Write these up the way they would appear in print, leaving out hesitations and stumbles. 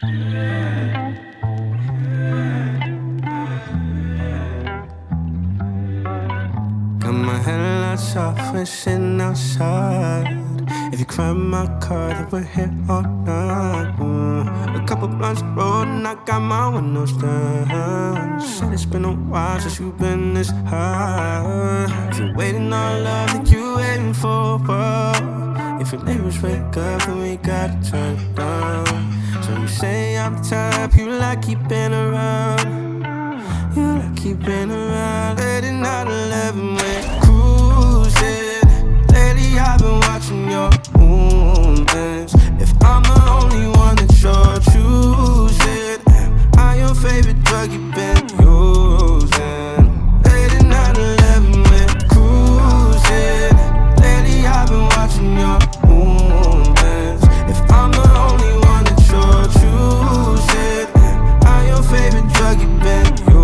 Got my headlights off, we're sitting outside. If you climb my car, then we're here all night. A couple blunts rolled and I got my windows down. Said it's been a while since you've been this high. If you're waiting on love, then you waiting for what? If your neighbors wake up, then we gotta turn it down. So you say I'm the type you like keeping around. You like keeping around. Late at night, 11, we're cruising. Lately I've been watching your movements. If I'm the only one that you're choosing, am I your favorite drug you've been using? Late at night, 11, we're cruising. Lately I've been watching your movements. If I'm the only one that you're choosing, am I your favorite drug you've been using?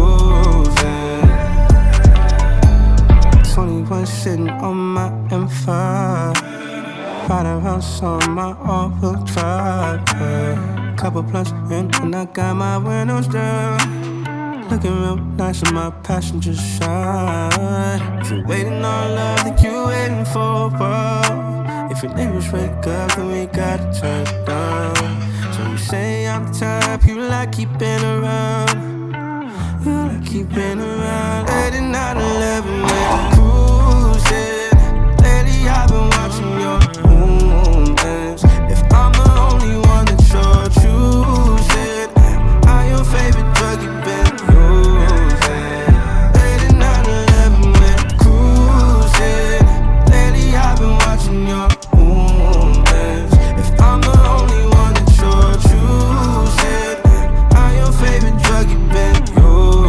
21 sitting on my M5, ride around on my all-wheel drive. Couple blunts in and I got my windows down. Looking real nice on my passenger side. If you're waiting on love, then you waiting for what? If your neighbors wake up, then we gotta turn it down. So you say I'm the type you like keeping around. You like keeping around. Late at night, 11, we're cruising. Lately I've been watching your movements. If I'm the only one that you're choosing, am I your favorite drug you've been using? Late at night, 11, we're cruising. Lately I've been watching your movements. If I'm the only one that you're choosing, am I your favorite drug you've been using?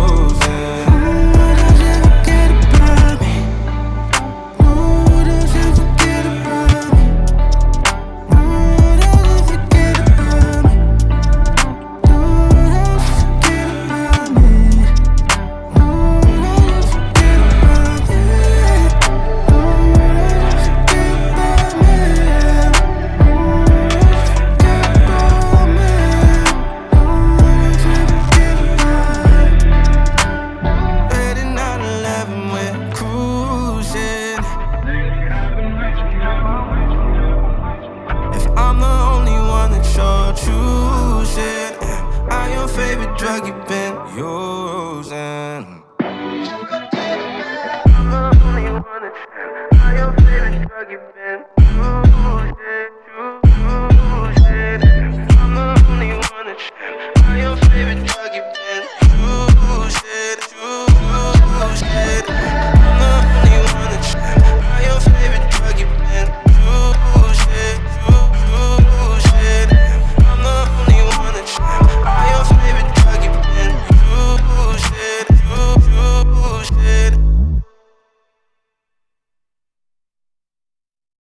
Choosing, am I your favorite drug you've been using? I'm the only one that's am I your favorite drug you've been